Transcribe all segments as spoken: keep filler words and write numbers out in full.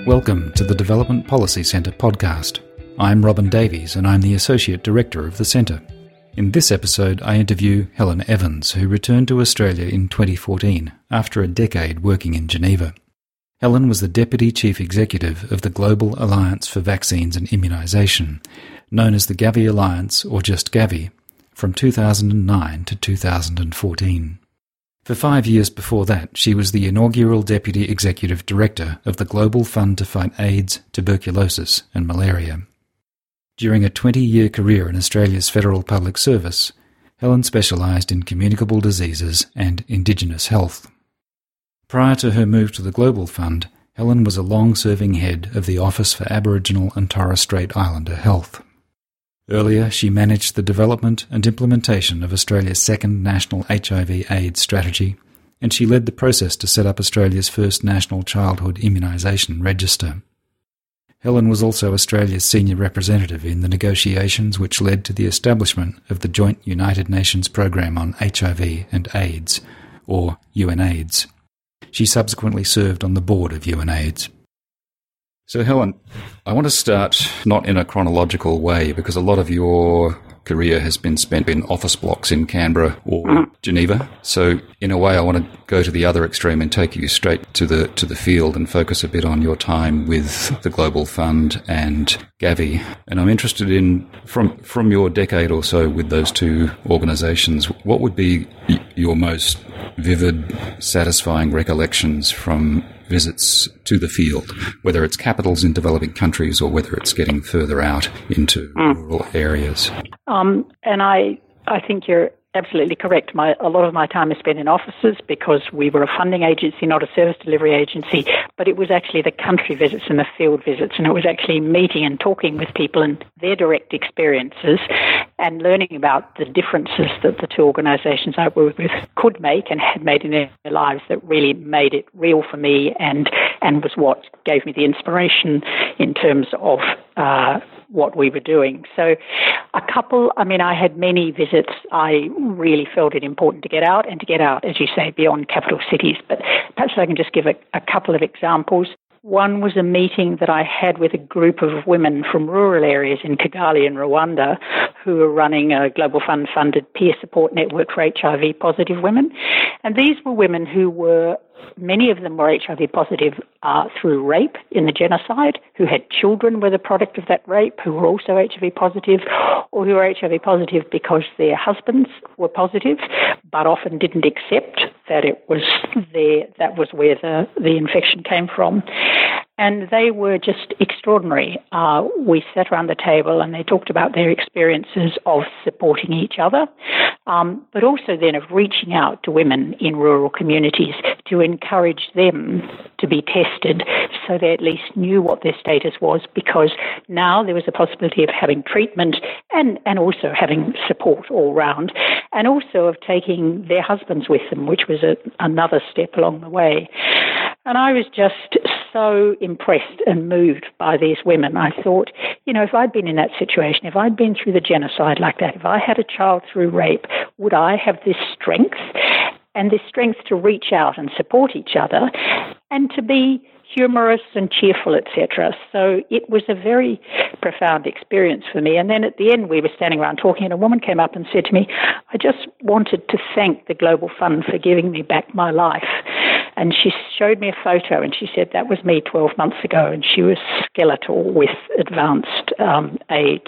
Welcome to the Development Policy Centre podcast. I'm Robin Davies and I'm the Associate Director of the Centre. In this episode, I interview Helen Evans, who returned to Australia in twenty fourteen after a decade working in Geneva. Helen was the Deputy Chief Executive of the Global Alliance for Vaccines and Immunisation, known as the Gavi Alliance, or just Gavi, from two thousand nine to two thousand fourteen. For five years before that, she was the inaugural Deputy Executive Director of the Global Fund to Fight AIDS, Tuberculosis and Malaria. During a twenty-year career in Australia's federal public service, Helen specialised in communicable diseases and Indigenous health. Prior to her move to the Global Fund, Helen was a long-serving head of the Office for Aboriginal and Torres Strait Islander Health. Earlier, she managed the development and implementation of Australia's second national H I V AIDS strategy, and she led the process to set up Australia's first national childhood immunisation register. Helen was also Australia's senior representative in the negotiations which led to the establishment of the Joint United Nations Programme on H I V and AIDS, or UNAIDS. She subsequently served on the board of UNAIDS. So Helen, I want to start not in a chronological way because a lot of your career has been spent in office blocks in Canberra or mm-hmm. Geneva. So in a way I want to go to the other extreme and take you straight to the to the field and focus a bit on your time with the Global Fund and Gavi. And I'm interested in, from from your decade or so with those two organisations, what would be your most vivid, satisfying recollections from visits to the field, whether it's capitals in developing countries or whether it's getting further out into mm. rural areas? Um, and I, I think you're absolutely correct. My, a lot of my time is spent in offices because we were a funding agency, not a service delivery agency, but it was actually the country visits and the field visits, and it was actually meeting and talking with people and their direct experiences and learning about the differences that the two organisations I worked with could make and had made in their lives that really made it real for me and, and was what gave me the inspiration in terms of uh, what we were doing. So a couple, I mean, I had many visits. I really felt it important to get out and to get out, as you say, beyond capital cities. But perhaps I can just give a, a couple of examples. One was a meeting that I had with a group of women from rural areas in Kigali in Rwanda who were running a Global Fund-funded peer support network for H I V positive women. And these were women who were, many of them were H I V positive uh, through rape in the genocide, who had children were the product of that rape, who were also H I V positive, or who were H I V positive because their husbands were positive, but often didn't accept that it was their, that was where the, the infection came from. And they were just extraordinary. Uh, we sat around the table and they talked about their experiences of supporting each other, um, but also then of reaching out to women in rural communities to encourage them to be tested so they at least knew what their status was, because now there was a possibility of having treatment and, and also having support all round, and also of taking their husbands with them, which was a, another step along the way. And I was just so impressed and moved by these women. I thought, you know, if I'd been in that situation, if I'd been through the genocide like that, if I had a child through rape, would I have this strength and this strength to reach out and support each other and to be humorous and cheerful, et cetera. So it was a very profound experience for me. And then at the end, we were standing around talking, and a woman came up and said to me, I just wanted to thank the Global Fund for giving me back my life. And she showed me a photo, and she said, that was me twelve months ago, and she was skeletal with advanced um, AIDS.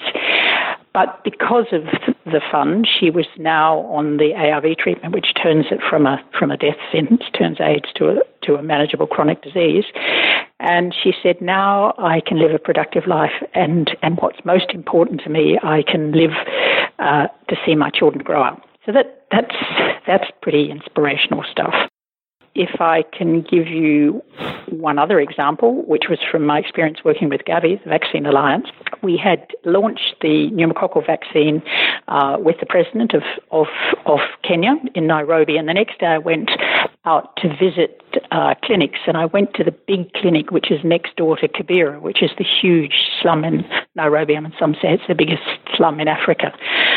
But because of the fund, she was now on the A R V treatment, which turns it from a from a death sentence, turns AIDS to a to a manageable chronic disease. And she said, now I can live a productive life, and, and what's most important to me, I can live uh, to see my children grow up. So that that's that's pretty inspirational stuff. If I can give you one other example, which was from my experience working with Gavi, the Vaccine Alliance, we had launched the pneumococcal vaccine uh, with the president of, of, of Kenya in Nairobi, and the next day I went out to visit uh, clinics, and I went to the big clinic, which is next door to Kibera, which is the huge slum in Nairobi. I mean, some say it's the biggest slum in Africa.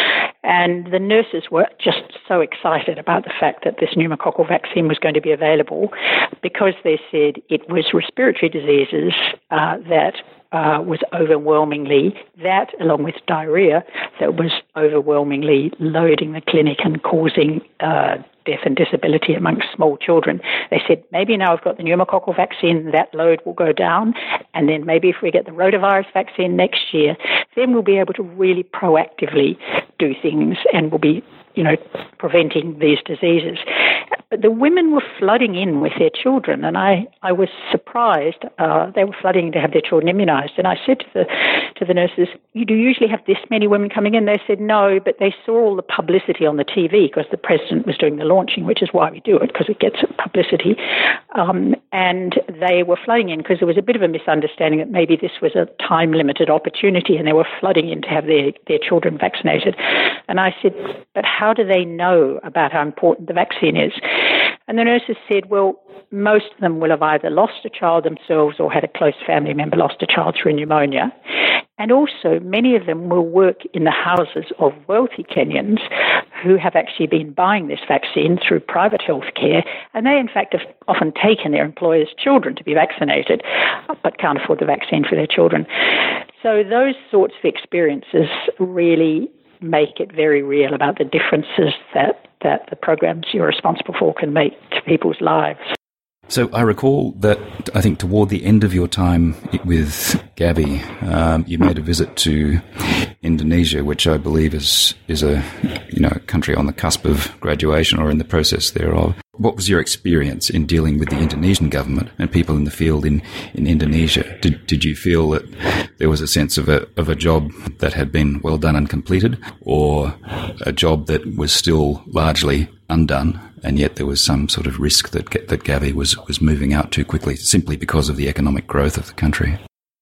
And the nurses were just so excited about the fact that this pneumococcal vaccine was going to be available because they said it was respiratory diseases uh, that uh, was overwhelmingly, that along with diarrhea, that was overwhelmingly loading the clinic and causing uh, death and disability amongst small children. They said, maybe now we've got the pneumococcal vaccine, that load will go down, and then maybe if we get the rotavirus vaccine next year, then we'll be able to really proactively do things and we'll be, you know, preventing these diseases. But the women were flooding in with their children, and I, I was surprised. Uh, they were flooding to have their children immunised. And I said to the to the nurses, you do usually have this many women coming in? They said no, but they saw all the publicity on the T V because the president was doing the launching, which is why we do it, because it gets publicity. Um, and they were flooding in because there was a bit of a misunderstanding that maybe this was a time-limited opportunity, and they were flooding in to have their, their children vaccinated. And I said, but how do they know about how important the vaccine is? And the nurses said, well, most of them will have either lost a child themselves or had a close family member lost a child through pneumonia. And also, many of them will work in the houses of wealthy Kenyans who have actually been buying this vaccine through private health care, and they, in fact, have often taken their employers' children to be vaccinated, but can't afford the vaccine for their children. So those sorts of experiences really make it very real about the differences that, that the programs you're responsible for can make to people's lives. So I recall that I think toward the end of your time with Gavi, um, you made a visit to Indonesia, which I believe is is a you know country on the cusp of graduation or in the process thereof. What was your experience in dealing with the Indonesian government and people in the field in, in Indonesia? Did did you feel that there was a sense of a of a job that had been well done and completed, or a job that was still largely undone, and yet there was some sort of risk that that Gavi was was moving out too quickly simply because of the economic growth of the country?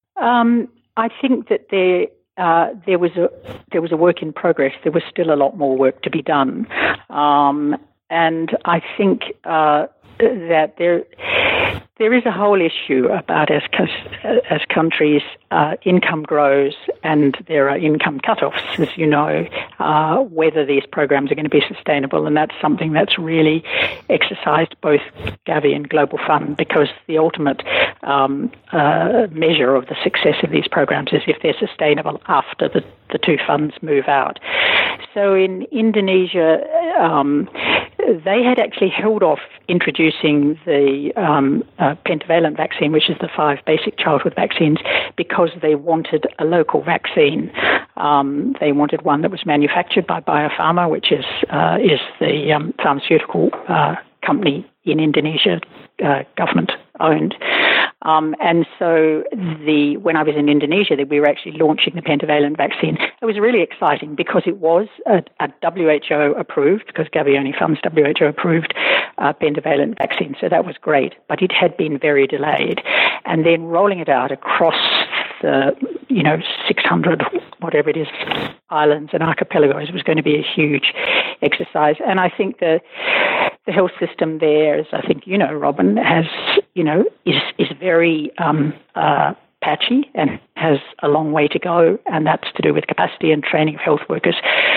Um, I think that there uh, there was a there was a work in progress. There was still a lot more work to be done, um, and I think uh, that there. There is a whole issue about as as countries' uh, income grows and there are income cutoffs, as you know, uh, whether these programs are going to be sustainable, and that's something that's really exercised both Gavi and Global Fund, because the ultimate um, uh, measure of the success of these programs is if they're sustainable after the, the two funds move out. So in Indonesia, um, they had actually held off introducing the um, uh, pentavalent vaccine, which is the five basic childhood vaccines, because they wanted a local vaccine. Um, they wanted one that was manufactured by Bio Farma, which is uh, is the um, pharmaceutical uh, company in Indonesia, uh, government owned. Um, and so the when I was in Indonesia, we were actually launching the pentavalent vaccine. It was really exciting because it was a, a W H O approved, because Gavi only funds W H O approved uh, pentavalent vaccine. So that was great, but it had been very delayed. And then rolling it out across the, you know, six hundred, whatever it is, islands and archipelagos was going to be a huge exercise. And I think the the health system there, as I think you know, Robin, has, you know, is is very um, uh, patchy and has a long way to go, and that's to do with capacity and training of health workers.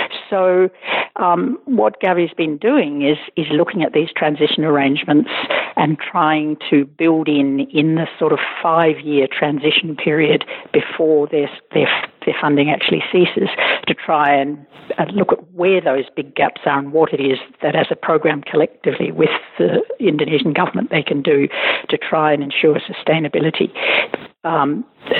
So um, what Gavi's been doing is is looking at these transition arrangements and trying to build in in the sort of five-year transition period before their their their funding actually ceases, to try and uh, look at where those big gaps are and what it is that as a program collectively with the Indonesian government they can do to try and ensure sustainability. Um,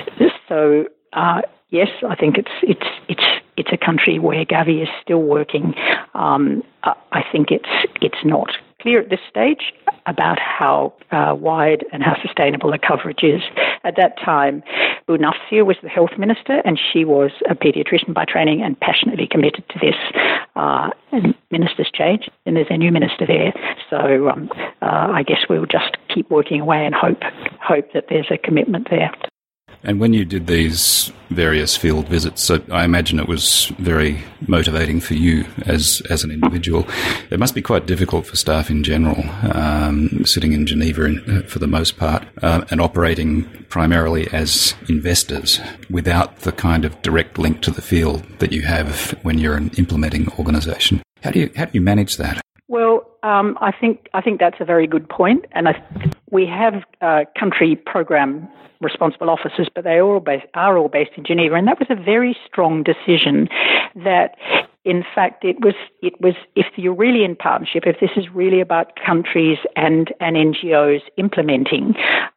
so uh, yes, I think it's it's it's it's a country where Gavi is still working. Um, I think it's it's not clear at this stage about how uh, wide and how sustainable the coverage is. At that time, Bu Nafsir was the health minister, and she was a paediatrician by training and passionately committed to this. Uh, and ministers change, and there's a new minister there. So um, uh, I guess we'll just keep working away and hope hope that there's a commitment there. And when you did these various field visits, I imagine it was very motivating for you as as an individual. It must be quite difficult for staff in general, um, sitting in Geneva in, for the most part, uh, and operating primarily as investors without the kind of direct link to the field that you have when you're an implementing organisation. How do you how do you manage that? Well, um, I think I think that's a very good point, and I, we have uh, country program responsible officers, but they all based, are all based in Geneva, and that was a very strong decision. That, in fact, it was it was if you're really in partnership, if this is really about countries and and N G Os implementing,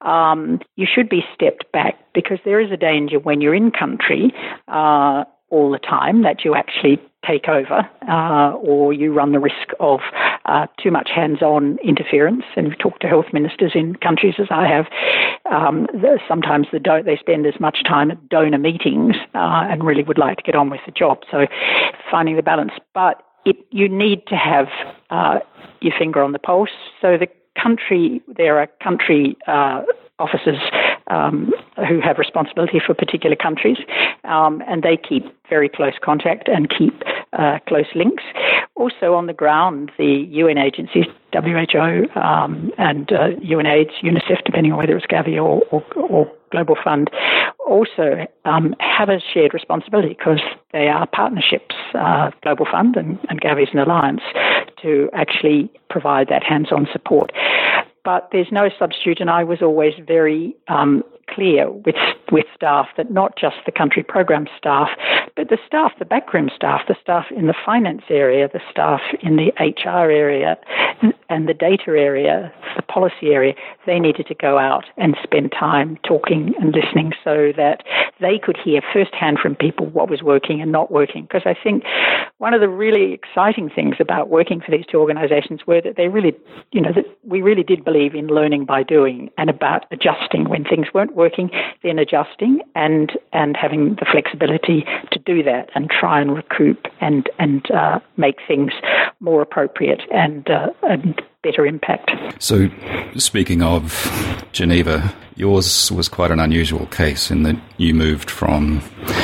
um, you should be stepped back, because there is a danger when you're in country Uh, all the time that you actually take over, uh, or you run the risk of uh, too much hands-on interference. And we've talked to health ministers in countries as I have. Um, the, sometimes the do- they spend as much time at donor meetings uh, and really would like to get on with the job. So finding the balance. But it, you need to have uh, your finger on the pulse. So the country, there are country uh, officers um, who have responsibility for particular countries, um, and they keep very close contact and keep uh, close links. Also on the ground, the U N agencies, W H O um, and uh, UNAIDS, UNICEF, depending on whether it's Gavi or, or, or Global Fund, also um, have a shared responsibility, because they are partnerships, uh, Global Fund and, and Gavi is an alliance, to actually provide that hands-on support. But there's no substitute, and I was always very um, clear with with staff that not just the country program staff, but the staff, the backroom staff, the staff in the finance area, the staff in the H R area, and the data area, the policy area, they needed to go out and spend time talking and listening so that they could hear firsthand from people what was working and not working. Because I think one of the really exciting things about working for these two organizations were that they really, you know, that we really did believe in learning by doing and about adjusting when things weren't working, then adjusting and and having the flexibility to do that and try and recoup and and uh, make things more appropriate and uh, and better impact. So, speaking of Geneva, yours was quite an unusual case in that you moved from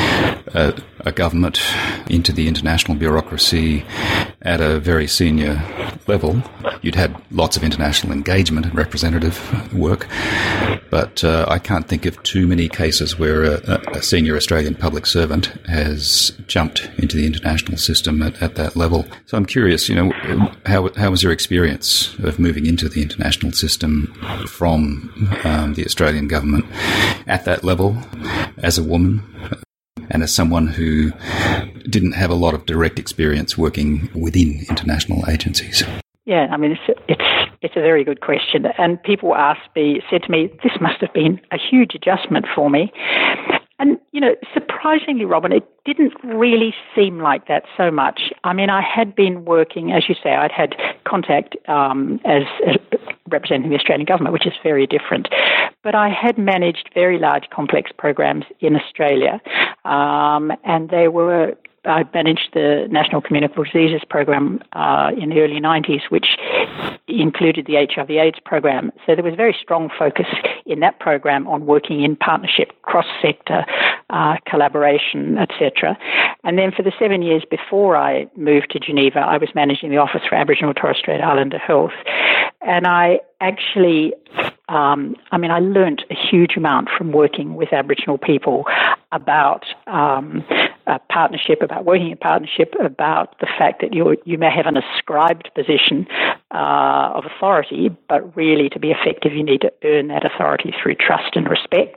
a, a government into the international bureaucracy at a very senior level. You'd had lots of international engagement and representative work, but uh, I can't think of too many cases where a, a senior Australian public servant has jumped into the international system at, at that level. So I'm curious, you know, how how was your experience of moving into the international system from um, the Australian government at that level as a woman and as someone who didn't have a lot of direct experience working within international agencies? Yeah, I mean, it's it's it's a very good question. And people asked me, said to me, this must have been a huge adjustment for me. And, you know, surprisingly, Robin, it didn't really seem like that so much. I mean, I had been working, as you say, I'd had contact um, as, as representing the Australian government, which is very different. But I had managed very large, complex programs in Australia, um, and they were... I managed the National Communicable Diseases Program uh, in the early nineties, which included the H I V AIDS program. So there was a very strong focus in that program on working in partnership, cross-sector uh, collaboration, et cetera. And then for the seven years before I moved to Geneva, I was managing the Office for Aboriginal and Torres Strait Islander Health. And I actually, um, I mean, I learnt a huge amount from working with Aboriginal people about um, a partnership, about working in partnership, about the fact that you you may have an ascribed position uh, of authority, but really to be effective, you need to earn that authority through trust and respect,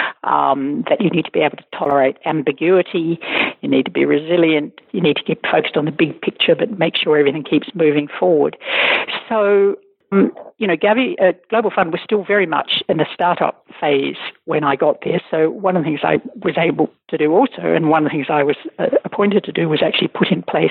um, that you need to be able to tolerate ambiguity, you need to be resilient, you need to keep focused on the big picture, but make sure everything keeps moving forward. So, um, you know, Gavi, uh, Global Fund was still very much in the startup phase when I got there. So one of the things I was able to do also, and one of the things I was uh, appointed to do, was actually put in place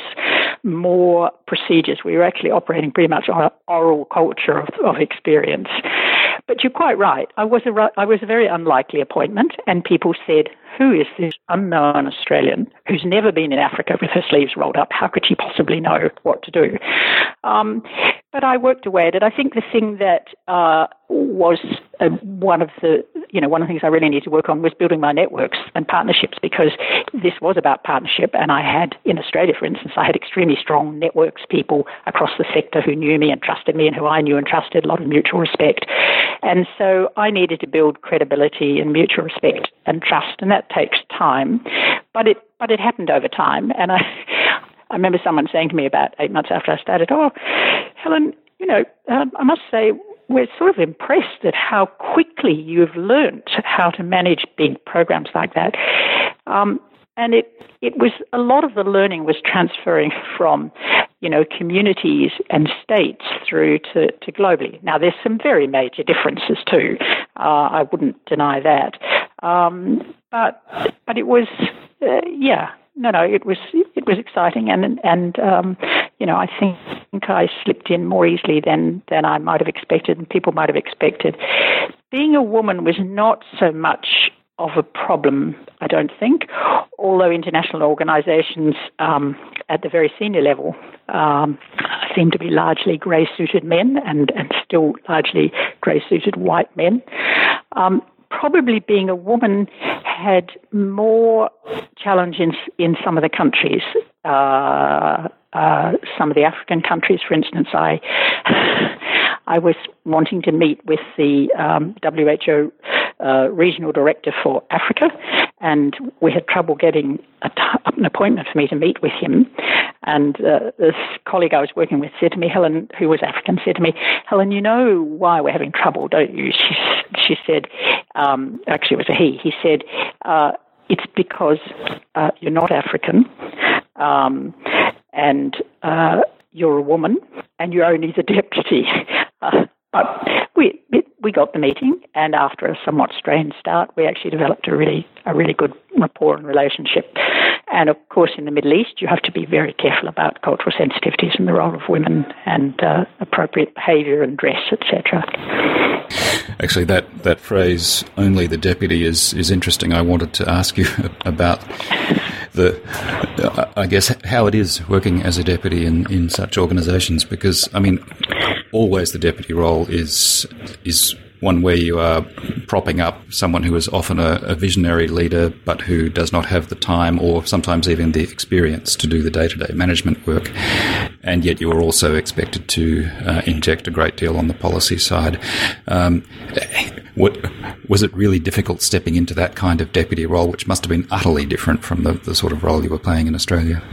more procedures. We were actually operating pretty much on an oral culture of, of experience. But you're quite right. I was a I was a very unlikely appointment, and people said, "Who is this unknown Australian who's never been in Africa with her sleeves rolled up? How could she possibly know what to do?" Um, but I worked away at it. I think the thing that uh, was uh, one of the you know, one of the things I really needed to work on was building my networks and partnerships, because this was about partnership. And I had, in Australia, for instance, I had extremely strong networks, people across the sector who knew me and trusted me and who I knew and trusted, a lot of mutual respect. And so I needed to build credibility and mutual respect and trust, and that takes time. But it but it happened over time. And I, I remember someone saying to me about eight months after I started, oh, Helen, you know, um, I must say, we're sort of impressed at how quickly you've learnt how to manage big programs like that. Um, and it it was, a lot of the learning was transferring from, you know, communities and states through to, to globally. Now, there's some very major differences too. Uh, I wouldn't deny that. Um, but but it was, uh, yeah, no, no, it was it was exciting, and and um, you know, I think I slipped in more easily than than I might have expected, and people might have expected. Being a woman was not so much of a problem, I don't think, although international organisations um, at the very senior level um, seem to be largely grey-suited men and, and still largely grey-suited white men. Um, probably being a woman had more challenges in some of the countries. Uh, uh, some of the African countries, for instance, I I was wanting to meet with the um, W H O uh, regional director for Africa, and we had trouble getting a t- an appointment for me to meet with him. And uh, this colleague I was working with said to me, Helen, who was African, said to me, Helen, you know why we're having trouble, don't you? She, she said, um, actually it was a he, he said, uh, it's because uh, you're not African, um, and uh, you're a woman, and you're only the deputy. Uh, but we we got the meeting, and after a somewhat strained start, we actually developed a really a really good rapport and relationship. And of course, in the Middle East, you have to be very careful about cultural sensitivities and the role of women, and uh, appropriate behaviour and dress, et cetera. Actually, that, that phrase, only the deputy, is, is interesting. I wanted to ask you about the, I guess, how it is working as a deputy in, in such organisations, because, I mean, always the deputy role is is one where you are propping up someone who is often a, a visionary leader but who does not have the time or sometimes even the experience to do the day-to-day management work, and yet you are also expected to uh, inject a great deal on the policy side. Um, what, was it really difficult stepping into that kind of deputy role, which must have been utterly different from the, the sort of role you were playing in Australia?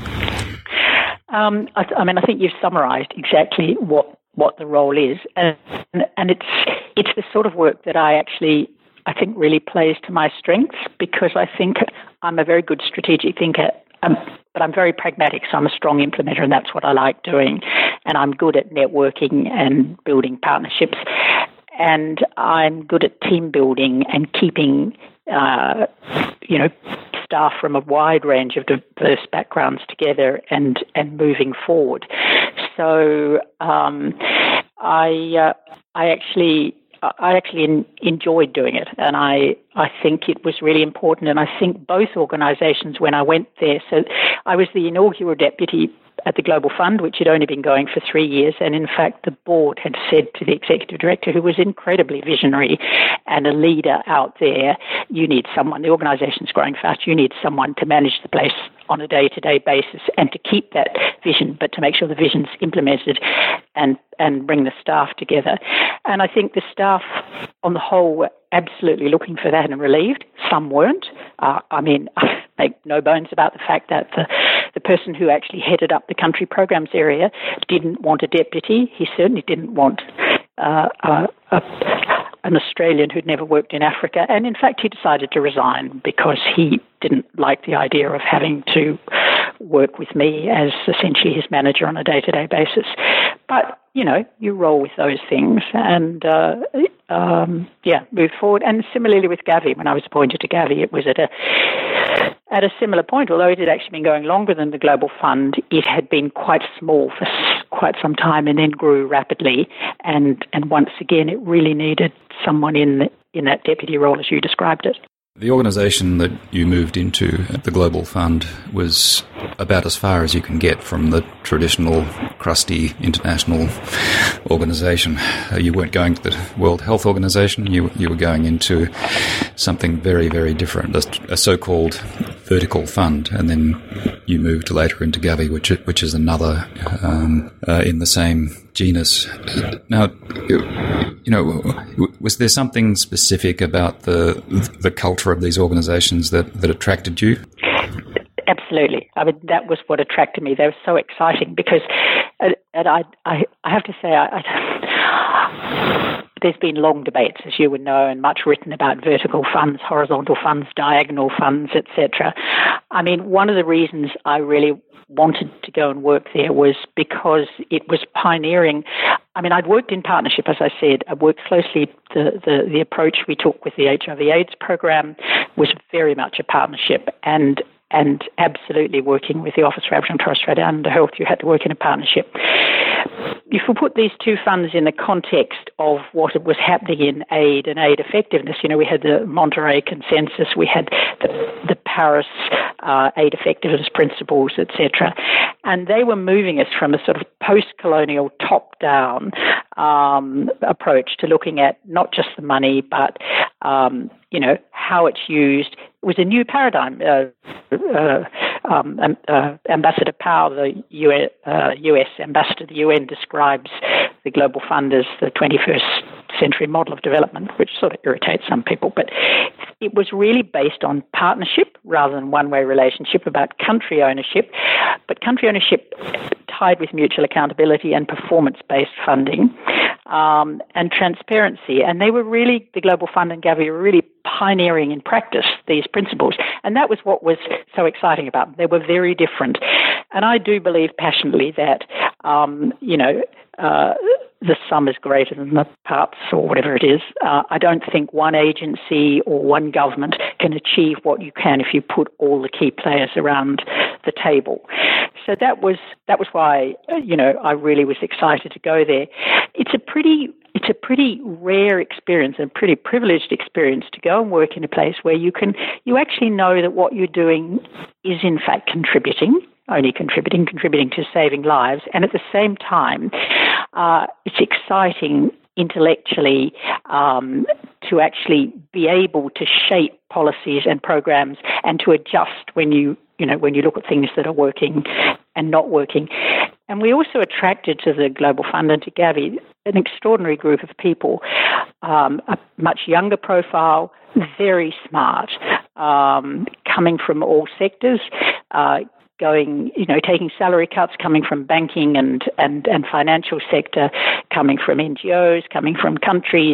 Um, I, I mean, I think you've summarised exactly what what the role is, and and it's it's the sort of work that I actually I think really plays to my strengths, because I think I'm a very good strategic thinker, um, but I'm very pragmatic, so I'm a strong implementer, and that's what I like doing, and I'm good at networking and building partnerships, and I'm good at team building and keeping uh, you know staff from a wide range of diverse backgrounds together and and moving forward. So um, I uh, I actually I actually in, enjoyed doing it, and I I think it was really important. And I think both organisations, when I went there, so I was the inaugural deputy at the Global Fund, which had only been going for three years. And in fact, the board had said to the executive director, who was incredibly visionary and a leader out there, you need someone, the organisation's growing fast, you need someone to manage the place on a day-to-day basis and to keep that vision, but to make sure the vision's implemented and, and bring the staff together. And I think the staff on the whole were absolutely looking for that and relieved. Some weren't. Uh, I mean, I make no bones about the fact that the, the person who actually headed up the country programs area didn't want a deputy. He certainly didn't want uh, a, a, an Australian who'd never worked in Africa. And in fact, he decided to resign because he didn't like the idea of having to work with me as essentially his manager on a day-to-day basis. But, you know, you roll with those things and, uh, um, yeah, move forward. And similarly with Gavi, when I was appointed to Gavi, it was at a at a similar point. Although it had actually been going longer than the Global Fund, it had been quite small for quite some time and then grew rapidly. And, and once again, it really needed someone in the, in that deputy role as you described it. The organisation that you moved into, the Global Fund, was about as far as you can get from the traditional, crusty international organisation. Uh, you weren't going to the World Health Organisation, you, you were going into something very, very different, a, a so-called vertical fund, and then you moved later into Gavi, which, which is another um, uh, in the same genus. Now, you know, was there something specific about the the culture of these organisations that, that attracted you? Absolutely. I mean, that was what attracted me. They were so exciting because, and I, I, I have to say, I, I, there's been long debates, as you would know, and much written about vertical funds, horizontal funds, diagonal funds, et cetera. I mean, one of the reasons I really wanted to go and work there was because it was pioneering. I mean, I'd worked in partnership, as I said. I worked closely. The, the, the approach we took with the H I V AIDS program was very much a partnership, and and absolutely working with the Office for Aboriginal and Torres Strait Islander Health, you had to work in a partnership. If we put these two funds in the context of what was happening in aid and aid effectiveness, you know, we had the Monterey Consensus, we had the, the Paris uh, aid effectiveness principles, et cetera, and they were moving us from a sort of post-colonial top-down um, approach to looking at not just the money, but um, you know, how it's used. It was a new paradigm. Uh, uh, um, uh, Ambassador Powell, the U S, uh, U S ambassador to the U N, describes the Global Fund as the twenty-first century model of development, which sort of irritates some people. But it was really based on partnership rather than one-way relationship, about country ownership, but country ownership tied with mutual accountability and performance-based funding. Um, and transparency. And they were really, the Global Fund and Gavi were really pioneering in practice these principles. And that was what was so exciting about them. They were very different. And I do believe passionately that, um, you know, uh, the sum is greater than the parts, or whatever it is. Uh, I don't think one agency or one government can achieve what you can if you put all the key players around the table. So that was that was why, you know, I really was excited to go there. It's a pretty it's a pretty rare experience and pretty privileged experience to go and work in a place where you can you actually know that what you're doing is in fact contributing. only contributing, contributing to saving lives. And at the same time, uh, it's exciting intellectually um, to actually be able to shape policies and programs and to adjust when you, you know, when you look at things that are working and not working. And we also attracted to the Global Fund and to Gavi an extraordinary group of people, um, a much younger profile, very smart, um, coming from all sectors, uh, going, you know, taking salary cuts, coming from banking and, and, and financial sector, coming from N G Os, coming from countries,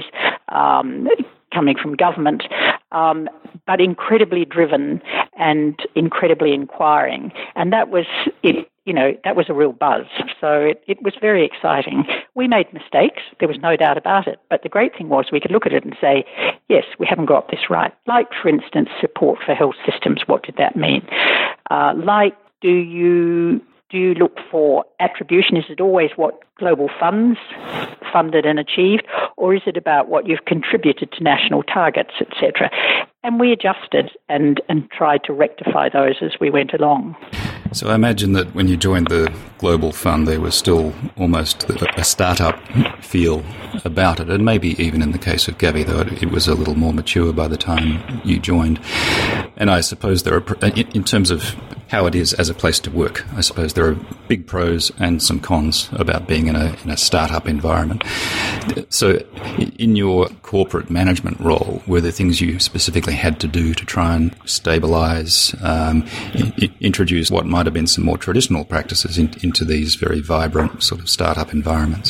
um, coming from government, um, but incredibly driven and incredibly inquiring. And that was it. You know, that was a real buzz. So it, it was very exciting. We made mistakes. There was no doubt about it. But the great thing was we could look at it and say, yes, we haven't got this right. Like, for instance, support for health systems. What did that mean? Uh, like, do you do you look for attribution? Is it always what global funds funded and achieved? Or is it about what you've contributed to national targets, et cetera? And we adjusted and, and tried to rectify those as we went along. So I imagine that when you joined the Global Fund, there was still almost a startup feel about it, and maybe even in the case of Gavi, though it was a little more mature by the time you joined. And I suppose there are, in terms of how it is as a place to work, I suppose there are big pros and some cons about being in a in a startup environment. So in your corporate management role, were there things you specifically had to do to try and stabilise, um, I- introduce what might have been some more traditional practices in, into these very vibrant sort of startup environments?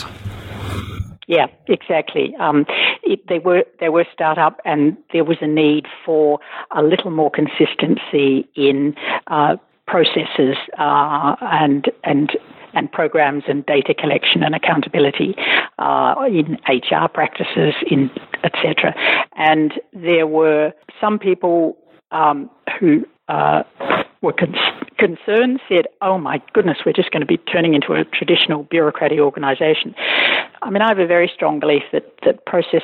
Yeah, exactly. Um, it, they were they were startup, and there was a need for a little more consistency in uh, processes uh, and and and programs and data collection and accountability uh, in H R practices, in et cetera. And there were some people um, who uh, were con- concerned, said, "Oh my goodness, we're just going to be turning into a traditional bureaucratic organisation." I mean, I have a very strong belief that, that processes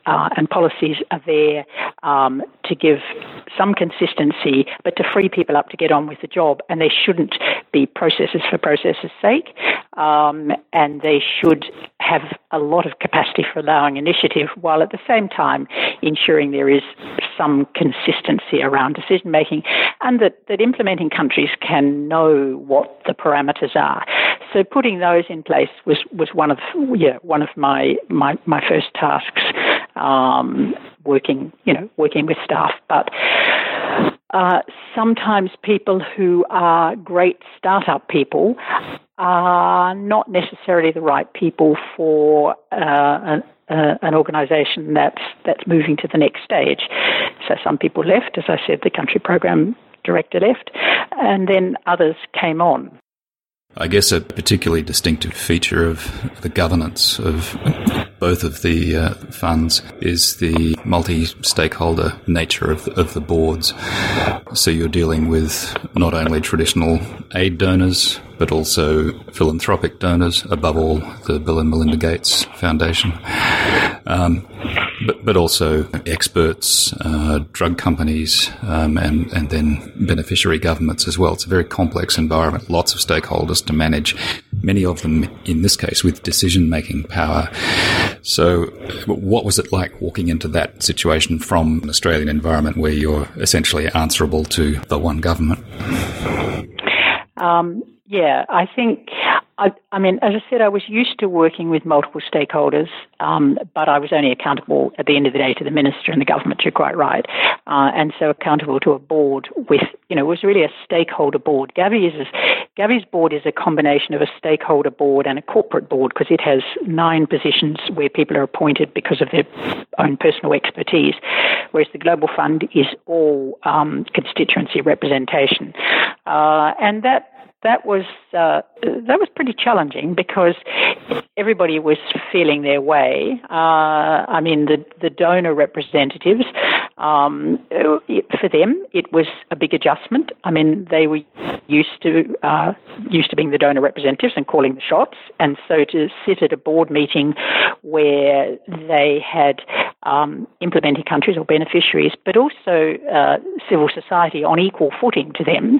uh, and policies are there um, to give some consistency, but to free people up to get on with the job. And they shouldn't be processes for processes' sake, um, and they should have a lot of capacity for allowing initiative, while at the same time ensuring there is some consistency around decision making, and that, that implementing countries can know what the parameters are. So putting those in place was, was one of yeah one of my my, my first tasks, um, working you know working with staff. But uh, sometimes people who are great startup people are not necessarily the right people for uh, an, uh, an organisation that's that's moving to the next stage. So some people left, as I said, the country program director left, and then others came on. I guess a particularly distinctive feature of the governance of both of the uh, funds is the multi-stakeholder nature of the, of the boards. So you're dealing with not only traditional aid donors, but also philanthropic donors, above all the Bill and Melinda Gates Foundation, um, but, but also experts, uh, drug companies, um, and, and then beneficiary governments as well. It's a very complex environment, lots of stakeholders to manage, many of them, in this case, with decision-making power. So what was it like walking into that situation from an Australian environment where you're essentially answerable to the one government? Um, yeah, I think, I, I mean, as I said, I was used to working with multiple stakeholders, um, but I was only accountable at the end of the day to the minister and the government, you're quite right, uh, and so accountable to a board with, you know, it was really a stakeholder board. Gavi is a, Gavi's board is a combination of a stakeholder board and a corporate board, because it has nine positions where people are appointed because of their own personal expertise, whereas the Global Fund is all um, constituency representation. Uh, and that That was uh, that was pretty challenging, because everybody was feeling their way. Uh, I mean, the, the donor representatives, um, it, for them, it was a big adjustment. I mean, they were used to uh, used to being the donor representatives and calling the shots, and so to sit at a board meeting where they had um, implementing countries or beneficiaries, but also uh, civil society on equal footing to them,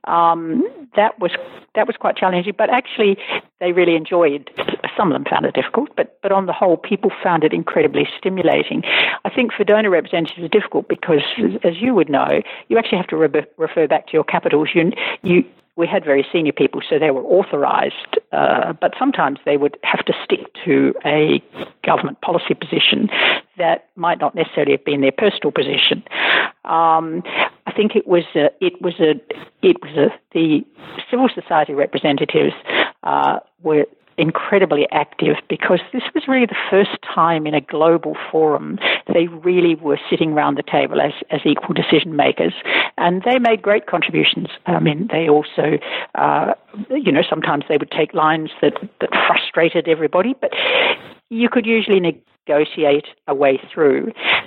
um, that was that was quite challenging. But actually, they really enjoyed. Some of them found it difficult, but but on the whole, people found it incredibly stimulating. I think for donor representatives, it's difficult because, as you would know, you actually have to re- refer back to your capitals. You you. We had very senior people, so they were authorised, uh, but sometimes they would have to stick to a government policy position that might not necessarily have been their personal position. Um, I think it was a, it was a, it was a, the civil society representatives uh, were incredibly active, because this was really the first time in a global forum they really were sitting around the table as, as equal decision makers, and they made great contributions. I mean, they also, uh, you know, sometimes they would take lines that, that frustrated everybody, but you could usually negotiate a way through.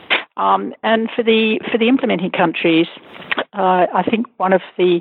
Um, and for the for the implementing countries, uh, I think one of the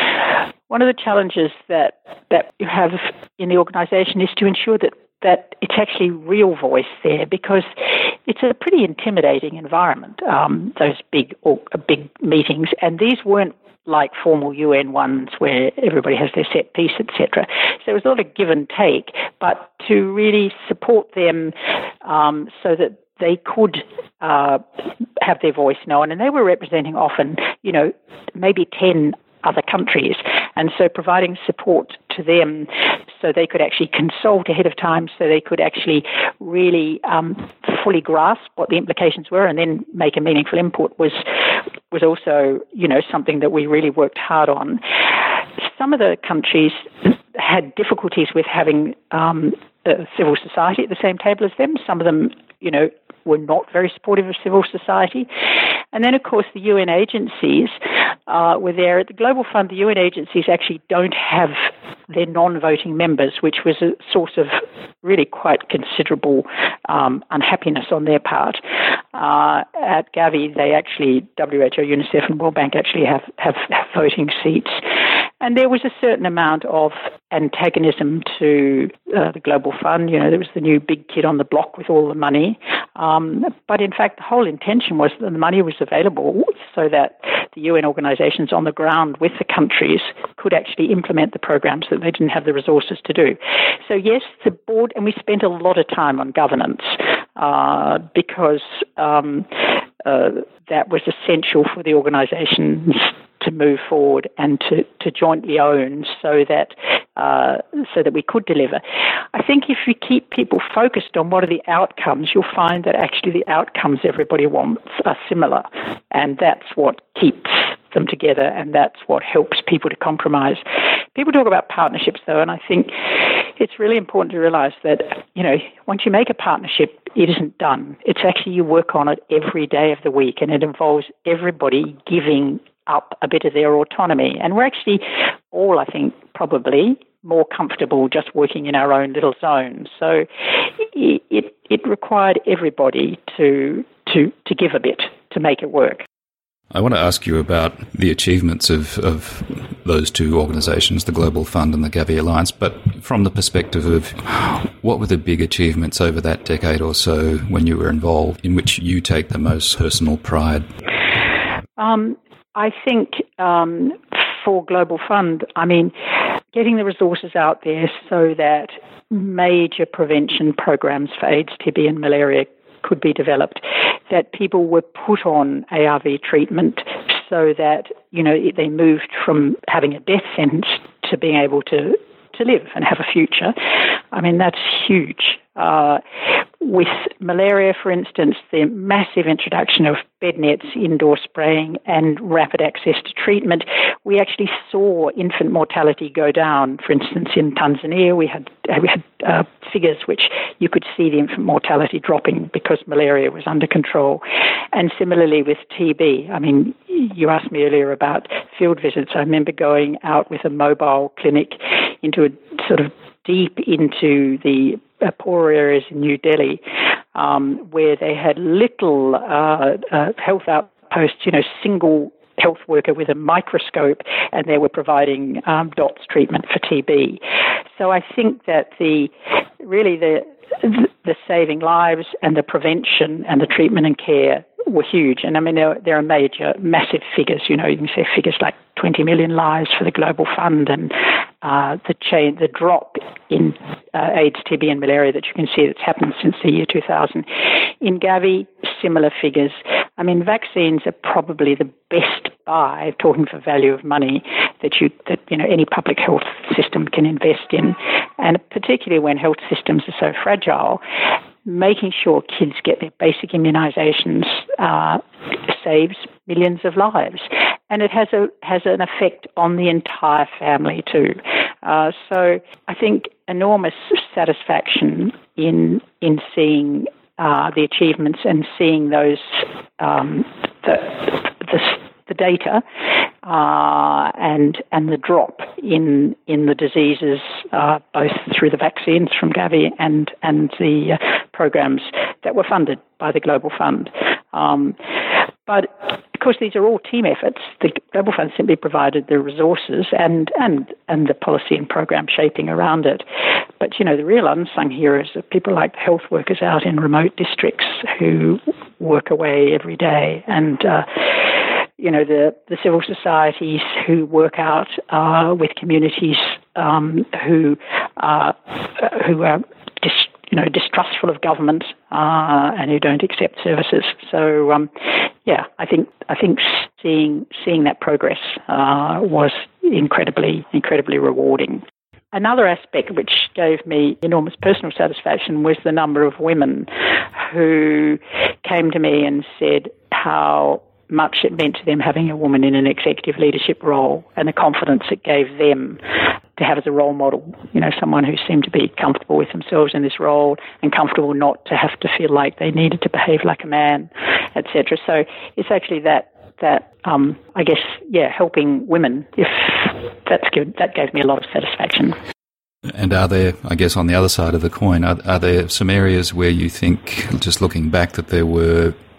One of the challenges that, that you have in the organisation is to ensure that, that it's actually real voice there, because it's a pretty intimidating environment, um, those big or, big meetings, and these weren't like formal U N ones where everybody has their set piece, et cetera. So there was a lot of give and take, but to really support them um, so that they could uh, have their voice known, and they were representing often, you know, maybe ten other countries, and so providing support to them so they could actually consult ahead of time, so they could actually really um, fully grasp what the implications were and then make a meaningful input was was also, you know, something that we really worked hard on. Some of the countries had difficulties with having um, uh, civil society at the same table as them. Some of them, you know, were not very supportive of civil society. And then, of course, the U N agencies uh, were there. At the Global Fund, the U N agencies actually don't have their non-voting members, which was a source of really quite considerable um, unhappiness on their part. Uh, at Gavi, they actually, W H O, UNICEF and World Bank actually have, have, have voting seats. And there was a certain amount of antagonism to uh, the Global Fund. You know, there was the new big kid on the block with all the money. Um, but in fact, the whole intention was that the money was available so that the U N organizations on the ground with the countries could actually implement the programs that they didn't have the resources to do. So yes, the board, and we spent a lot of time on governance uh, because um, uh, that was essential for the organizations to move forward and to, to jointly own so that uh, so that we could deliver. I think if you keep people focused on what are the outcomes, you'll find that actually the outcomes everybody wants are similar, and that's what keeps them together, and that's what helps people to compromise. People talk about partnerships, though, and I think it's really important to realize that, you know, once you make a partnership, it isn't done. It's actually you work on it every day of the week, and it involves everybody giving up a bit of their autonomy. And we're actually all, I think, probably more comfortable just working in our own little zone. So it, it, it required everybody to, to, to give a bit to make it work. I want to ask you about the achievements of, of those two organisations, the Global Fund and the Gavi Alliance, but from the perspective of what were the big achievements over that decade or so when you were involved, in which you take the most personal pride? Um, I think um, for Global Fund, I mean, getting the resources out there so that major prevention programs for AIDS, T B and malaria could be developed, that people were put on A R V treatment so that, you know, they moved from having a death sentence to being able to, to live and have a future. I mean, that's huge. Uh, with malaria, for instance, the massive introduction of bed nets, indoor spraying, and rapid access to treatment, we actually saw infant mortality go down. For instance, in Tanzania, we had we had uh, figures which you could see the infant mortality dropping because malaria was under control. And similarly with T B, I mean, you asked me earlier about field visits. I remember going out with a mobile clinic into a sort of deep into the uh, poorer areas in New Delhi, um, where they had little uh, uh, health outposts, you know, single health worker with a microscope, and they were providing um, D O T S treatment for T B. So I think that the really the the saving lives and the prevention and the treatment and care were huge. And I mean, there, there are major, massive figures. You know, you can say figures like twenty million lives for the Global Fund, and uh, the chain, the drop in uh, AIDS, T B, and malaria that you can see that's happened since the year two thousand. In Gavi, similar figures. I mean, vaccines are probably the best buy, talking for value of money, that you that you know any public health system can invest in, and particularly when health systems are so fragile. Making sure kids get their basic immunizations uh, saves millions of lives, and it has a has an effect on the entire family too. Uh, so I think enormous satisfaction in in seeing uh, the achievements and seeing those um, the, the the data uh, and and the drop in in the diseases, uh, both through the vaccines from Gavi and and the uh, programs that were funded by the Global Fund. Um, but of course, these are all team efforts. The Global Fund simply provided the resources and and and the policy and program shaping around it. But you know, the real unsung heroes are people like health workers out in remote districts who work away every day, and uh, you know, the, the civil societies who work out uh, with communities um, who uh, who are dis, you know distrustful of government uh, and who don't accept services. So um, yeah, I think I think seeing seeing that progress uh, was incredibly incredibly rewarding. Another aspect which gave me enormous personal satisfaction was the number of women who came to me and said how much it meant to them having a woman in an executive leadership role, and the confidence it gave them to have as a role model, you know, someone who seemed to be comfortable with themselves in this role and comfortable not to have to feel like they needed to behave like a man, et cetera. So it's actually that, that um, I guess, yeah, helping women, if that's good, that gave me a lot of satisfaction. And are there, I guess, on the other side of the coin, are, are there some areas where you think, just looking back, that there were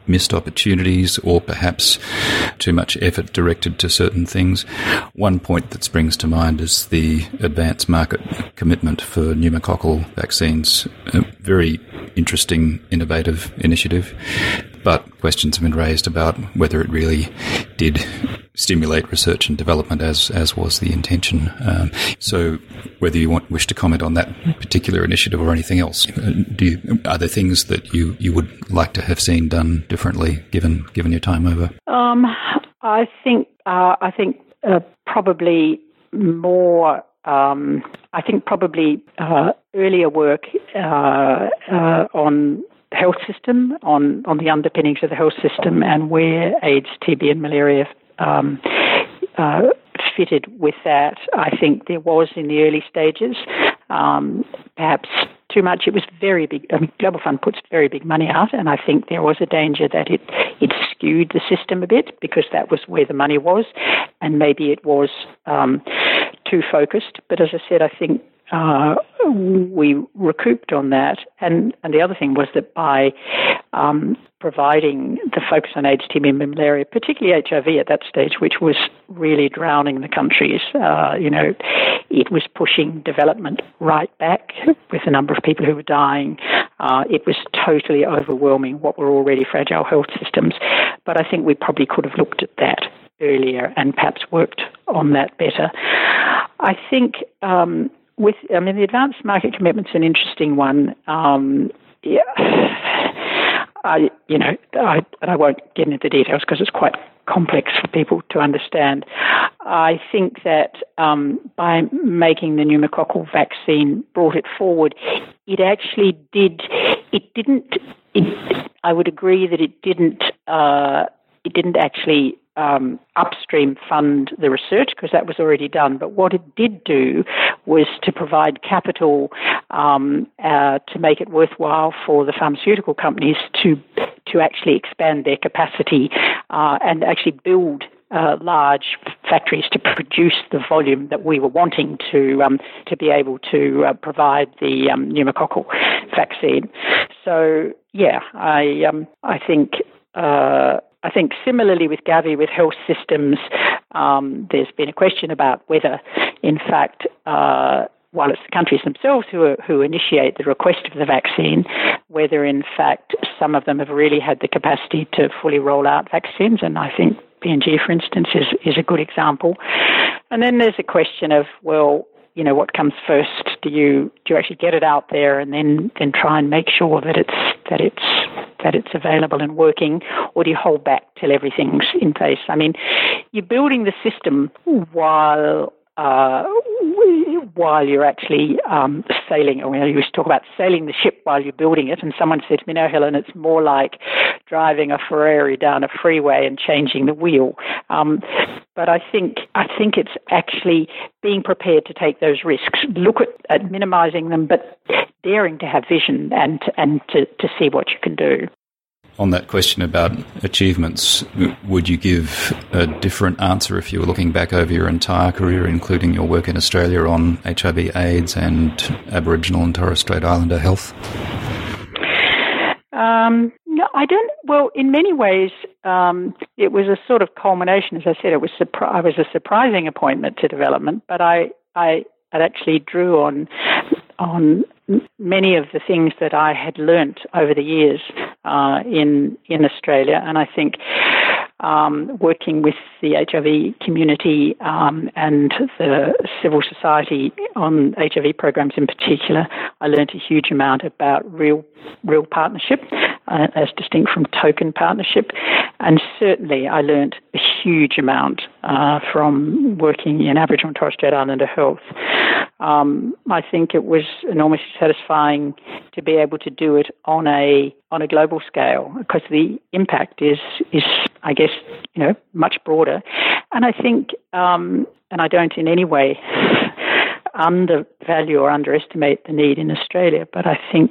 missed opportunities or perhaps too much effort directed to certain things. One point that springs to mind is the advance market commitment for pneumococcal vaccines. A very interesting, innovative initiative, but questions have been raised about whether it really did stimulate research and development as as was the intention. Um, so whether you want wish to comment on that particular initiative or anything else, do you, are there things that you, you would like to have seen done differently given given your time over? Um, I think uh, I think uh, probably more. Um, I think probably uh, earlier work uh, uh, on the health system, on, on the underpinnings of the health system, and where AIDS, T B, and malaria um, uh, fitted with that. I think there was in the early stages, um, perhaps too much. It was very big. I mean, Global Fund puts very big money out, and I think there was a danger that it, it skewed the system a bit because that was where the money was, and maybe it was um, too focused. But as I said, I think uh, we recouped on that. And, and the other thing was that by um, providing the focus on AIDS, T B, and malaria, particularly H I V at that stage, which was really drowning the countries, uh, you know, it was pushing development right back with the number of people who were dying. Uh, it was totally overwhelming what were already fragile health systems. But I think we probably could have looked at that earlier and perhaps worked on that better. I think um, with, I mean, the advanced market commitment's an interesting one. Um, yeah, I, you know, I, and I won't get into the details because it's quite complex for people to understand. I think that um, by making the pneumococcal vaccine brought it forward, it actually did, it didn't, it, I would agree that it didn't, uh, it didn't actually Um, upstream fund the research because that was already done. But what it did do was to provide capital um, uh, to make it worthwhile for the pharmaceutical companies to to actually expand their capacity uh, and actually build uh, large factories to produce the volume that we were wanting to um, to be able to uh, provide the um, pneumococcal vaccine. So yeah, I um, I think. Uh, I think similarly with Gavi, with health systems, um, there's been a question about whether, in fact, uh, while it's the countries themselves who are, who initiate the request of the vaccine, whether, in fact, some of them have really had the capacity to fully roll out vaccines. And I think P and G, for instance, is, is a good example. And then there's a question of, well, you know, what comes first? Do you do you actually get it out there and then, then try and make sure that it's that it's that it's available and working, or do you hold back till everything's in place? I mean, you're building the system while uh, while you're actually um, sailing. Or, you know, you used to talk about sailing the ship while you're building it, and someone said to me, "No, Helen, it's more like driving a Ferrari down a freeway and changing the wheel." Um, But I think I think it's actually being prepared to take those risks, look at, at minimising them, but daring to have vision and and to, to see what you can do. On that question about achievements, would you give a different answer if you were looking back over your entire career, including your work in Australia on H I V AIDS and Aboriginal and Torres Strait Islander health? Um, no, I don't. Well, in many ways, um, it was a sort of culmination. As I said, it was surpri- I was a surprising appointment to development, but I, I, I actually drew on on many of the things that I had learnt over the years uh, in in Australia, and I think. Um, working with the H I V community um, and the civil society on H I V programs in particular, I learned a huge amount about real, real partnership uh, as distinct from token partnership, and certainly I learned a huge amount uh, from working in Aboriginal and Torres Strait Islander health. Um, I think it was enormously satisfying to be able to do it on a on a global scale because the impact is is I guess you know much broader, and I think um, and I don't in any way undervalue or underestimate the need in Australia, but I think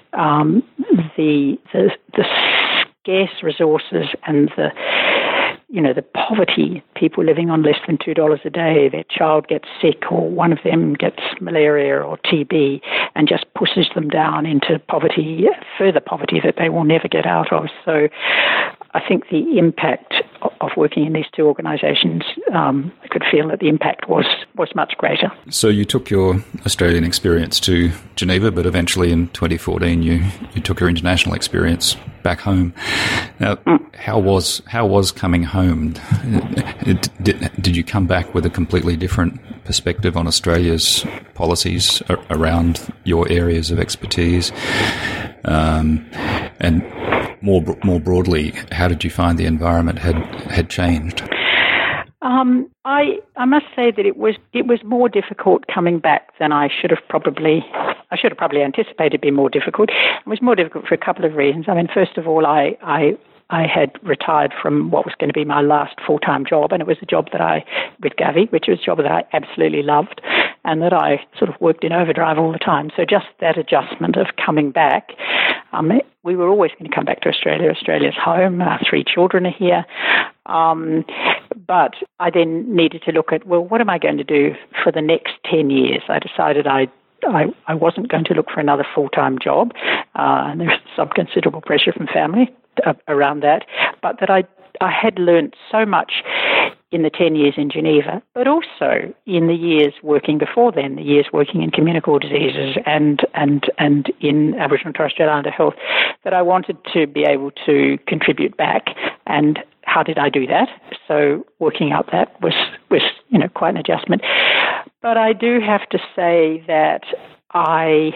um, the, the the scarce resources and the you know, the poverty, people living on less than two dollars a day, their child gets sick or one of them gets malaria or T B and just pushes them down into poverty, further poverty that they will never get out of. So I think the impact of working in these two organisations, um, I could feel that the impact was, was much greater. So you took your Australian experience to Geneva, but eventually in twenty fourteen you, you took your international experience back home. Now, mm. how was how was coming home? Did, did you come back with a completely different perspective on Australia's policies around your areas of expertise? Um, and more more broadly, how did you find the environment had had changed? Um, I I must say that it was it was more difficult coming back than I should have probably I should have probably anticipated being more difficult. It was more difficult for a couple of reasons. I mean, first of all, I I I had retired from what was going to be my last full-time job, and it was a job that I, with Gavi, which was a job that I absolutely loved, and that I sort of worked in overdrive all the time. So just that adjustment of coming back, um, we were always going to come back to Australia. Australia's home. Our three children are here. Um, but I then needed to look at, well, what am I going to do for the next ten years? I decided I I, I wasn't going to look for another full-time job, uh, and there was some considerable pressure from family uh, around that, but that I I had learned so much in the ten years in Geneva, but also in the years working before then, the years working in communicable diseases and and and in Aboriginal and Torres Strait Islander health, that I wanted to be able to contribute back. And how did I do that? So working out that was was you know quite an adjustment. But I do have to say that I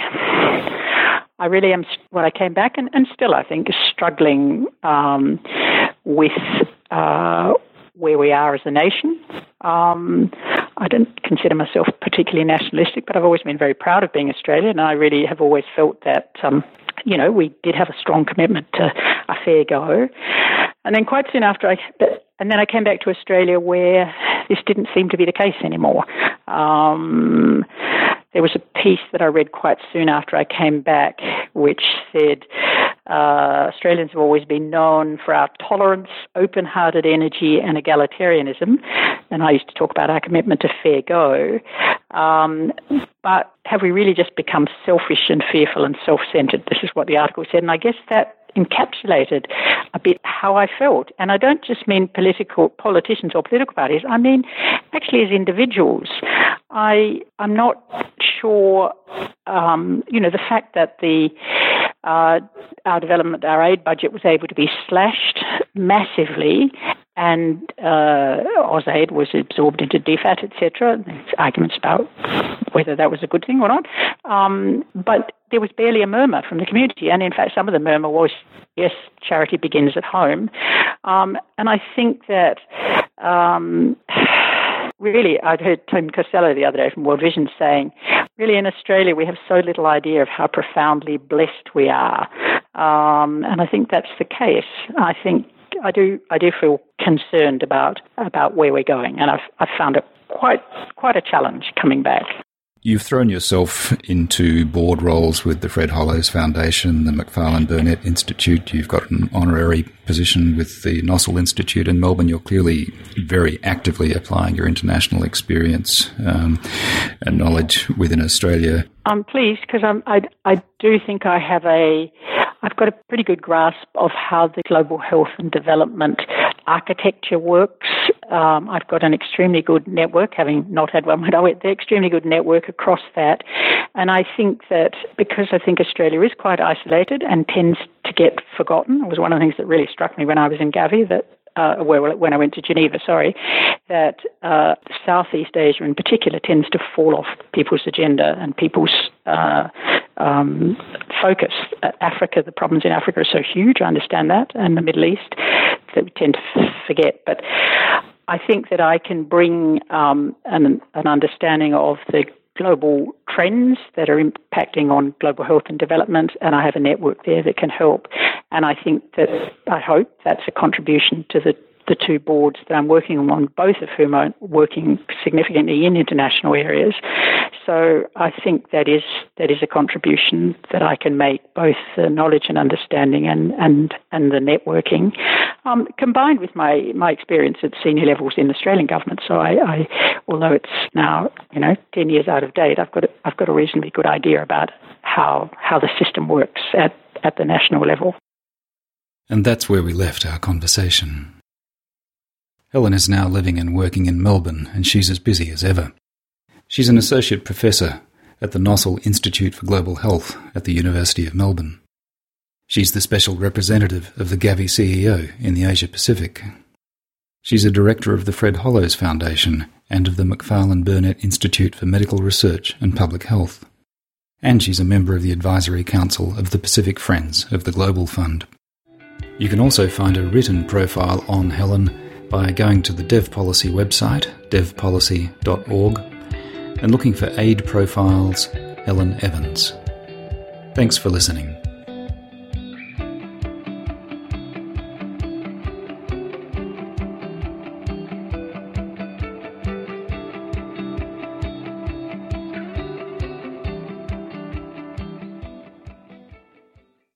I really am, when I came back, and, and still I think struggling um, with uh, where we are as a nation. Um, I don't consider myself particularly nationalistic, but I've always been very proud of being Australian, and I really have always felt that, um, you know, we did have a strong commitment to a fair go. And then quite soon after I, and then I came back to Australia where this didn't seem to be the case anymore. Um, there was a piece that I read quite soon after I came back, which said, uh, Australians have always been known for our tolerance, open-hearted energy, and egalitarianism. And I used to talk about our commitment to fair go. Um, but have we really just become selfish and fearful and self-centred? This is what the article said. And I guess that encapsulated a bit how I felt. And I don't just mean political politicians or political parties. I mean, actually as individuals. I, I'm not sure, um, you know, the fact that the uh, our development, our aid budget was able to be slashed massively, and uh, AusAid was absorbed into D FAT, et cetera. There's arguments about whether that was a good thing or not. Um, but there was barely a murmur from the community. And in fact, some of the murmur was, yes, charity begins at home. Um, and I think that um, really, I'd heard Tim Costello the other day from World Vision saying, really in Australia, we have so little idea of how profoundly blessed we are. Um, and I think that's the case. I think I do I do feel concerned about about where we're going, and I've I've found it quite quite a challenge coming back. You've thrown yourself into board roles with the Fred Hollows Foundation, the Macfarlane Burnet Institute. You've got an honorary position with the Nossal Institute in Melbourne. You're clearly very actively applying your international experience um, and knowledge within Australia. I'm pleased because I I do think I have a I've got a pretty good grasp of how the global health and development architecture works. Um, I've got an extremely good network, having not had one when I went there, extremely good network across that. And I think that because I think Australia is quite isolated and tends to get forgotten, it was one of the things that really struck me when I was in Gavi, that Uh, well, when I went to Geneva, sorry, that uh, Southeast Asia in particular tends to fall off people's agenda and people's uh, um, focus. Uh, Africa, the problems in Africa are so huge, I understand that, and the Middle East, that we tend to f- forget. But I think that I can bring um, an, an understanding of the global trends that are impacting on global health and development, and I have a network there that can help. And I think that, I hope that's a contribution to the, the two boards that I'm working on, both of whom are working significantly in international areas. So I think that is that is a contribution that I can make, both the knowledge and understanding and, and, and the networking. Um, combined with my, my experience at senior levels in the Australian government, so I, I, although it's now you know ten years out of date, I've got a, I've got a reasonably good idea about how how the system works at, at the national level. And that's where we left our conversation. Helen is now living and working in Melbourne, and she's as busy as ever. She's an associate professor at the Nossal Institute for Global Health at the University of Melbourne. She's the special representative of the Gavi C E O in the Asia Pacific. She's a director of the Fred Hollows Foundation and of the Macfarlane Burnet Institute for Medical Research and Public Health. And she's a member of the Advisory Council of the Pacific Friends of the Global Fund. You can also find a written profile on Helen by going to the DevPolicy website, dev policy dot org, and looking for Aid Profiles Helen Evans. Thanks for listening.